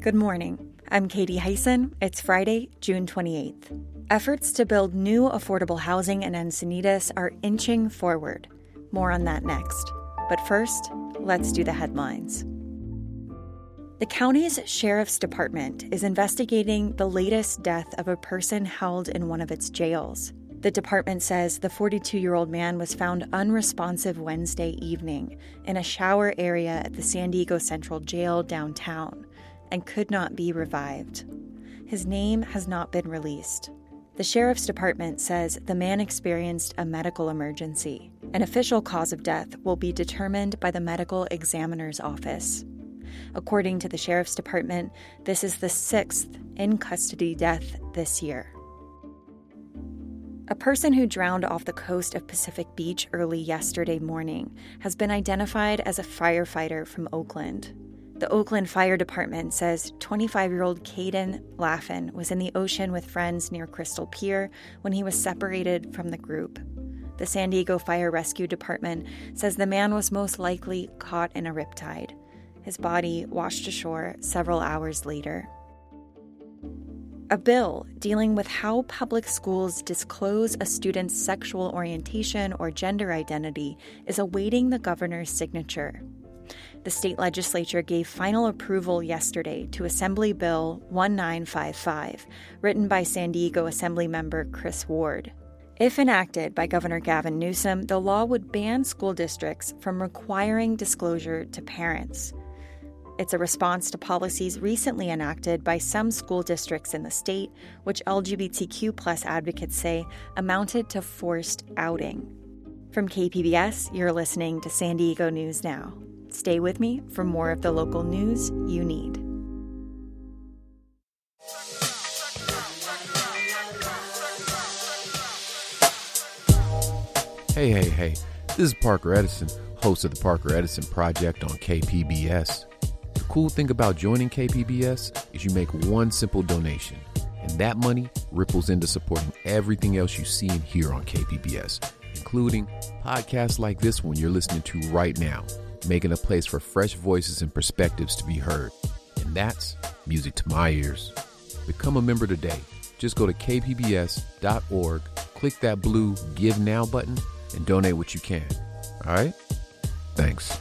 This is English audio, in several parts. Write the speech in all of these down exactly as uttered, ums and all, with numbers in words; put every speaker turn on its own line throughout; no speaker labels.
Good morning. I'm Katie Hyson. It's Friday, June twenty-eighth. Efforts to build new affordable housing in Encinitas are inching forward. More on that next. But first, let's do the headlines. The county's sheriff's department is investigating the latest death of a person held in one of its jails. The department says the forty-two-year-old man was found unresponsive Wednesday evening in a shower area at the San Diego Central Jail downtown and could not be revived. His name has not been released. The sheriff's department says the man experienced a medical emergency. An official cause of death will be determined by the medical examiner's office. According to the sheriff's department, this is the sixth in-custody death this year. A person who drowned off the coast of Pacific Beach early yesterday morning has been identified as a firefighter from Oakland. The Oakland Fire Department says twenty-five-year-old Caden Laffin was in the ocean with friends near Crystal Pier when he was separated from the group. The San Diego Fire Rescue Department says the man was most likely caught in a riptide. His body washed ashore several hours later. A bill dealing with how public schools disclose a student's sexual orientation or gender identity is awaiting the governor's signature. The state legislature gave final approval yesterday to Assembly Bill nineteen fifty-five, written by San Diego Assembly member Chris Ward. If enacted by Governor Gavin Newsom, the law would ban school districts from requiring disclosure to parents. It's a response to policies recently enacted by some school districts in the state, which L G B T Q plus advocates say amounted to forced outing. From K P B S, you're listening to San Diego News Now. Stay with me for more of the local news you need.
Hey, hey, hey. This is Parker Edison, host of the Parker Edison Project on K P B S. The cool thing about joining K P B S is you make one simple donation, and that money ripples into supporting everything else you see and hear on K P B S, including podcasts like this one you're listening to right now, making a place for fresh voices and perspectives to be heard. And that's music to my ears. Become a member today. Just go to k p b s dot org, click that blue Give Now button, and donate what you can. All right? Thanks.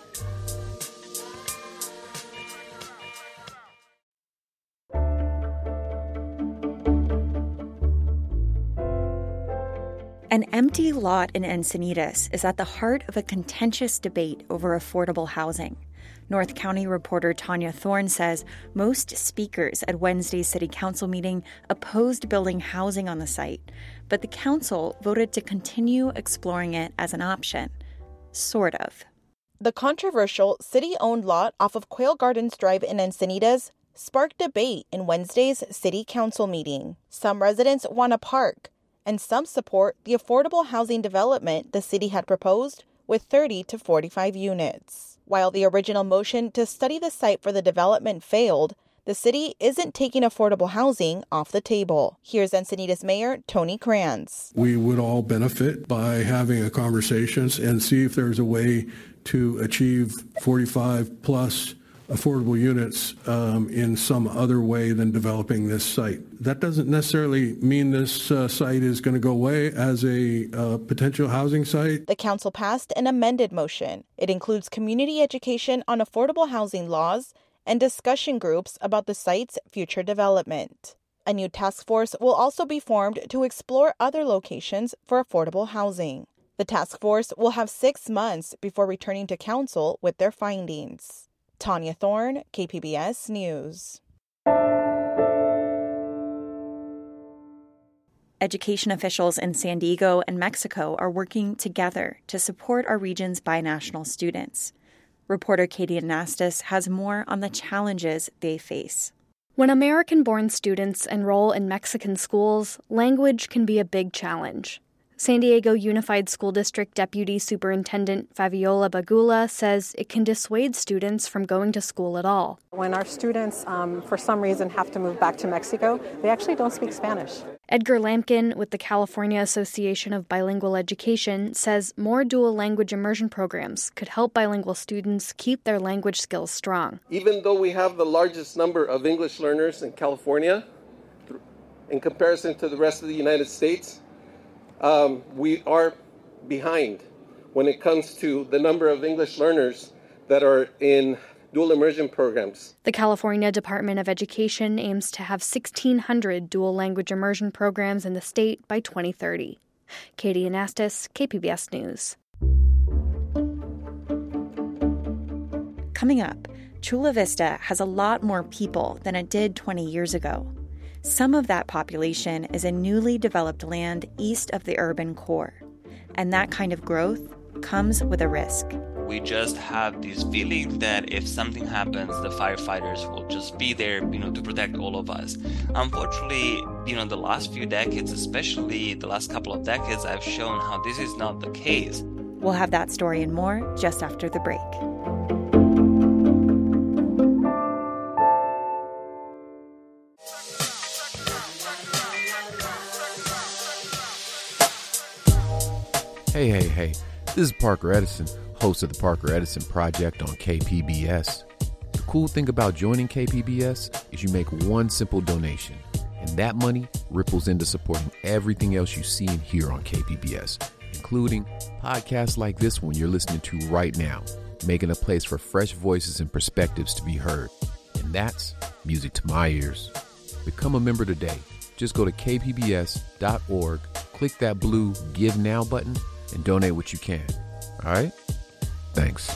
An empty lot in Encinitas is at the heart of a contentious debate over affordable housing. North County reporter Tanya Thorne says most speakers at Wednesday's city council meeting opposed building housing on the site, but the council voted to continue exploring it as an option. Sort of.
The controversial city-owned lot off of Quail Gardens Drive in Encinitas sparked debate in Wednesday's city council meeting. Some residents want a park, and some support the affordable housing development the city had proposed with thirty to forty-five units. While the original motion to study the site for the development failed, the city isn't taking affordable housing off the table. Here's Encinitas Mayor Tony Kranz.
We would all benefit by having a conversation and see if there's a way to achieve forty-five plus affordable units um, in some other way than developing this site. That doesn't necessarily mean this uh, site is going to go away as a uh, potential housing site.
The council passed an amended motion. It includes community education on affordable housing laws and discussion groups about the site's future development. A new task force will also be formed to explore other locations for affordable housing. The task force will have six months before returning to council with their findings. Tanya Thorne, K P B S News.
Education officials in San Diego and Mexico are working together to support our region's binational students. Reporter Katie Anastas has more on the challenges they face.
When American-born students enroll in Mexican schools, language can be a big challenge. San Diego Unified School District Deputy Superintendent Fabiola Bagula says it can dissuade students from going to school at all.
When our students, um, for some reason, have to move back to Mexico, they actually don't speak Spanish.
Edgar Lampkin with the California Association of Bilingual Education says more dual language immersion programs could help bilingual students keep their language skills strong.
Even though we have the largest number of English learners in California, in comparison to the rest of the United States, Um, we are behind when it comes to the number of English learners that are in dual immersion programs.
The California Department of Education aims to have sixteen hundred dual language immersion programs in the state by twenty thirty. Katie Anastas, K P B S News.
Coming up, Chula Vista has a lot more people than it did twenty years ago. Some of that population is in newly developed land east of the urban core. And that kind of growth comes with a risk.
We just have this feeling that if something happens, the firefighters will just be there, you know, to protect all of us. Unfortunately, you know, the last few decades, especially the last couple of decades, have shown how this is not the case.
We'll have that story and more just after the break.
Hey, hey, hey, this is Parker Edison, host of the Parker Edison Project on K P B S. The cool thing about joining K P B S is you make one simple donation, and that money ripples into supporting everything else you see and hear on K P B S, including podcasts like this one you're listening to right now, making a place for fresh voices and perspectives to be heard. And that's music to my ears. Become a member today. Just go to k p b s dot org, click that blue Give Now button, and donate what you can. All right? Thanks.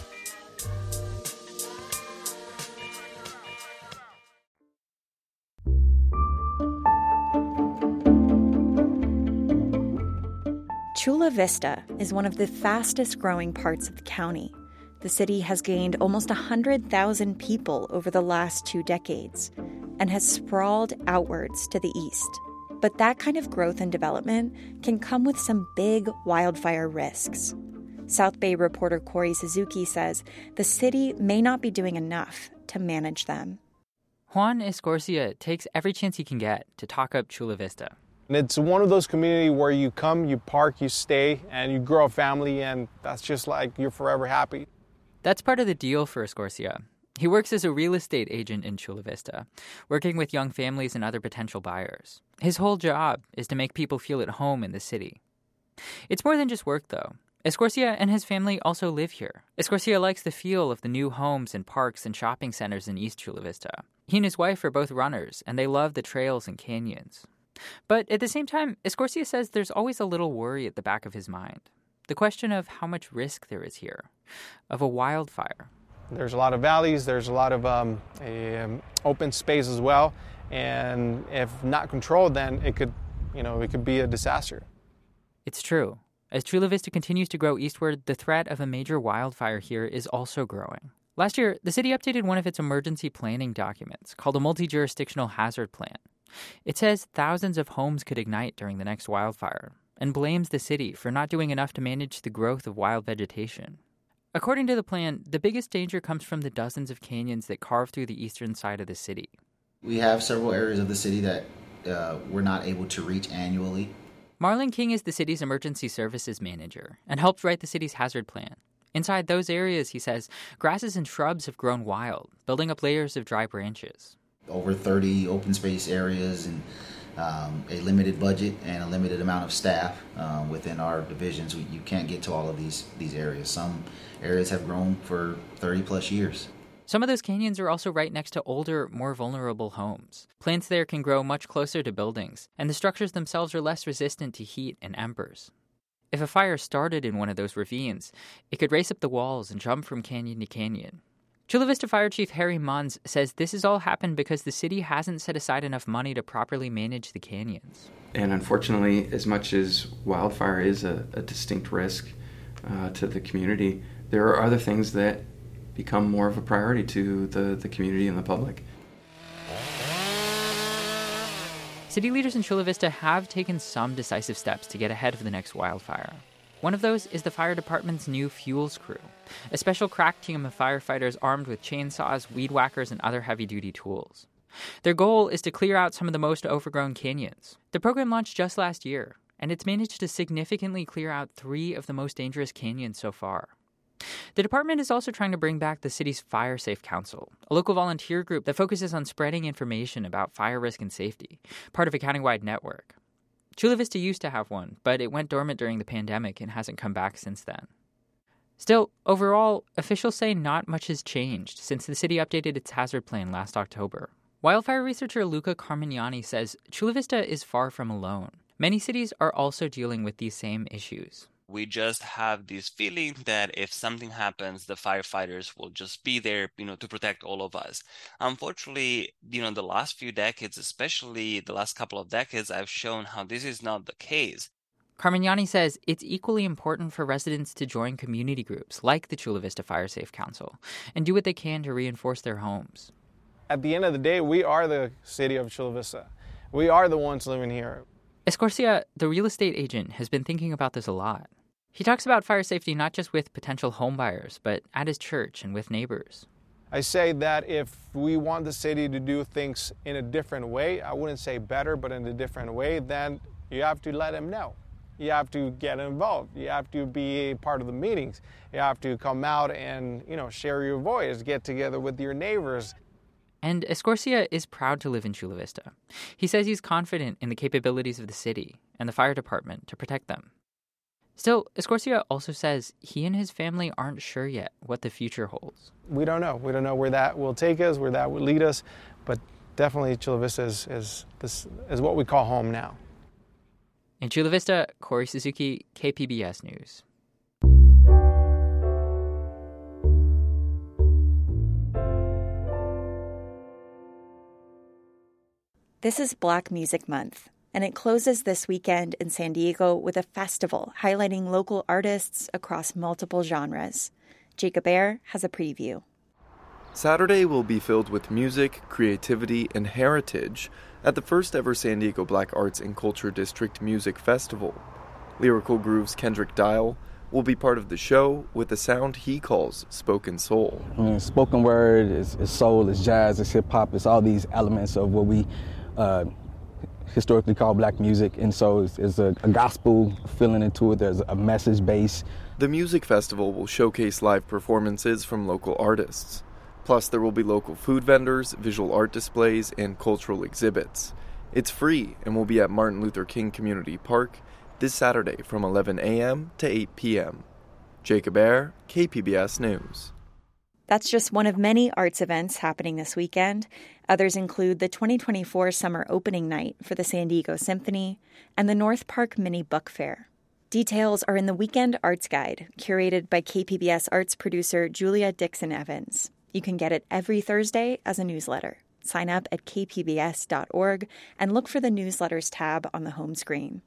Chula Vista is one of the fastest growing parts of the county. The city has gained almost one hundred thousand people over the last two decades and has sprawled outwards to the east. But that kind of growth and development can come with some big wildfire risks. South Bay reporter Corey Suzuki says the city may not be doing enough to manage them.
Juan Escorcia takes every chance he can get to talk up Chula Vista.
It's one of those communities where you come, you park, you stay, and you grow a family, and that's just like you're forever happy.
That's part of the deal for Escorcia. He works as a real estate agent in Chula Vista, working with young families and other potential buyers. His whole job is to make people feel at home in the city. It's more than just work, though. Escorcia and his family also live here. Escorcia likes the feel of the new homes and parks and shopping centers in East Chula Vista. He and his wife are both runners, and they love the trails and canyons. But at the same time, Escorcia says there's always a little worry at the back of his mind. The question of how much risk there is here, of a wildfire.
There's a lot of valleys, there's a lot of um, a, um, open space as well, and if not controlled, then it could, you know, it could be a disaster.
It's true. As Chula Vista continues to grow eastward, the threat of a major wildfire here is also growing. Last year, the city updated one of its emergency planning documents, called a multi-jurisdictional hazard plan. It says thousands of homes could ignite during the next wildfire, and blames the city for not doing enough to manage the growth of wild vegetation. According to the plan, the biggest danger comes from the dozens of canyons that carve through the eastern side of the city.
We have several areas of the city that uh, we're not able to reach annually.
Marlon King is the city's emergency services manager and helped write the city's hazard plan. Inside those areas, he says, grasses and shrubs have grown wild, building up layers of dry branches.
Over thirty open space areas and um, a limited budget and a limited amount of staff uh, within our divisions. We, you can't get to all of these, these areas. Some areas have grown for thirty plus years.
Some of those canyons are also right next to older, more vulnerable homes. Plants there can grow much closer to buildings, and the structures themselves are less resistant to heat and embers. If a fire started in one of those ravines, it could race up the walls and jump from canyon to canyon. Chula Vista Fire Chief Harry Munns says this has all happened because the city hasn't set aside enough money to properly manage the canyons.
And unfortunately, as much as wildfire is a, a distinct risk uh, to the community, there are other things that become more of a priority to the, the community and the public.
city leaders in Chula Vista have taken some decisive steps to get ahead of the next wildfire. One of those is the fire department's new fuels crew, a special crack team of firefighters armed with chainsaws, weed whackers, and other heavy-duty tools. Their goal is to clear out some of the most overgrown canyons. The program launched just last year, and it's managed to significantly clear out three of the most dangerous canyons so far. The department is also trying to bring back the city's Fire Safe Council, a local volunteer group that focuses on spreading information about fire risk and safety, part of a county-wide network. Chula Vista used to have one, but it went dormant during the pandemic and hasn't come back since then. Still, overall, officials say not much has changed since the city updated its hazard plan last October. Wildfire researcher Luca Carmignani says Chula Vista is far from alone. Many cities are also dealing with these same issues.
We just have this feeling that if something happens, the firefighters will just be there, you know, to protect all of us. Unfortunately, you know, the last few decades, especially the last couple of decades, have shown how this is not the case.
Carmignani says it's equally important for residents to join community groups like the Chula Vista Fire Safe Council and do what they can to reinforce their homes.
At the end of the day, we are the city of Chula Vista. We are the ones living here.
Escorcia, the real estate agent, has been thinking about this a lot. He talks about fire safety not just with potential homebuyers, but at his church and with neighbors.
I say that if we want the city to do things in a different way, I wouldn't say better, but in a different way, then you have to let them know. You have to get involved. You have to be a part of the meetings. You have to come out and, you know, share your voice, get together with your neighbors.
And Escorcia is proud to live in Chula Vista. He says he's confident in the capabilities of the city and the fire department to protect them. Still, Escorcia also says he and his family aren't sure yet what the future holds.
We don't know. We don't know where that will take us, where that will lead us, but definitely Chula Vista is, is, is, is what we call home now.
In Chula Vista, Corey Suzuki, K P B S News.
This is Black Music Month, and it closes this weekend in San Diego with a festival highlighting local artists across multiple genres. Jacob Air has a preview.
Saturday will be filled with music, creativity, and heritage at the first ever San Diego Black Arts and Culture District Music Festival. Lyrical Groove's Kendrick Dial will be part of the show with the sound he calls spoken soul.
I mean, spoken word is, is soul, it's jazz, it's hip-hop, it's all these elements of what we uh, historically call black music. And so it's, it's a, a gospel feeling into it. There's a message base.
The music festival will showcase live performances from local artists. Plus, there will be local food vendors, visual art displays, and cultural exhibits. It's free and will be at Martin Luther King Community Park this Saturday from eleven a.m. to eight p.m. Jacob Air, K P B S News.
That's just one of many arts events happening this weekend. Others include the twenty twenty-four Summer Opening Night for the San Diego Symphony and the North Park Mini Book Fair. Details are in the Weekend Arts Guide, curated by K P B S arts producer Julia Dixon-Evans. You can get it every Thursday as a newsletter. Sign up at k p b s dot org and look for the Newsletters tab on the home screen.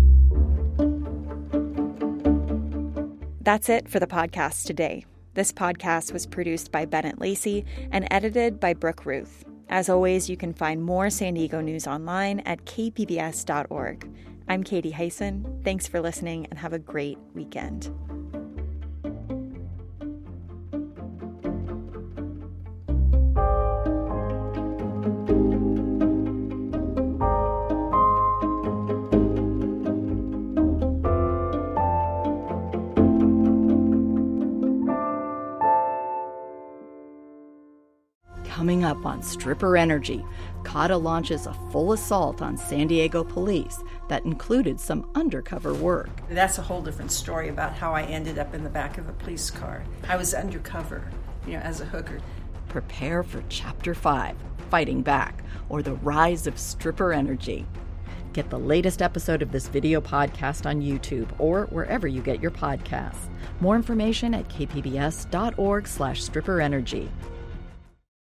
That's it for the podcast today. This podcast was produced by Bennett Lacey and edited by Brooke Ruth. As always, you can find more San Diego news online at k p b s dot org. I'm Katie Hyson. Thanks for listening and have a great weekend.
Coming up on Stripper Energy, C A D A launches a full assault on San Diego police that included some undercover work.
That's a whole different story about how I ended up in the back of a police car. I was undercover, you know, as a hooker.
Prepare for Chapter five, Fighting Back, or the Rise of Stripper Energy. Get the latest episode of this video podcast on YouTube or wherever you get your podcasts. More information at k p b s dot org slash stripper energy.